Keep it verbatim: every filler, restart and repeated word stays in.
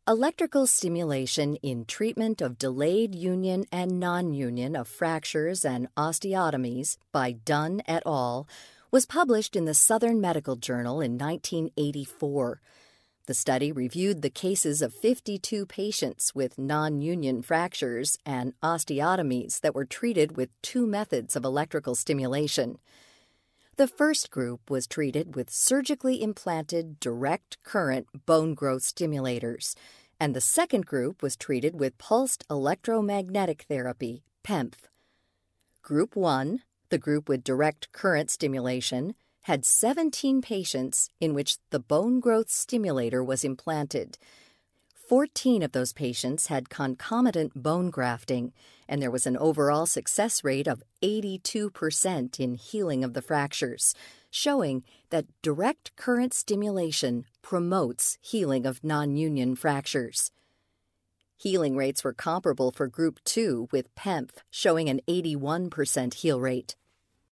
Electrical stimulation in treatment of delayed union and non-union of fractures and osteotomies by Dunn et al. Was published in the Southern Medical Journal in nineteen eighty-four. The study reviewed the cases of fifty-two patients with non-union fractures and osteotomies that were treated with two methods of electrical stimulation. The first group was treated with surgically implanted direct current bone growth stimulators, and the second group was treated with pulsed electromagnetic therapy, P E M F. Group one, the group with direct current stimulation, had seventeen patients in which the bone growth stimulator was implanted. fourteen of those patients had concomitant bone grafting, and there was an overall success rate of eighty-two percent in healing of the fractures, showing that direct current stimulation promotes healing of non-union fractures. Healing rates were comparable for Group two with P E M F, showing an eighty-one percent heal rate.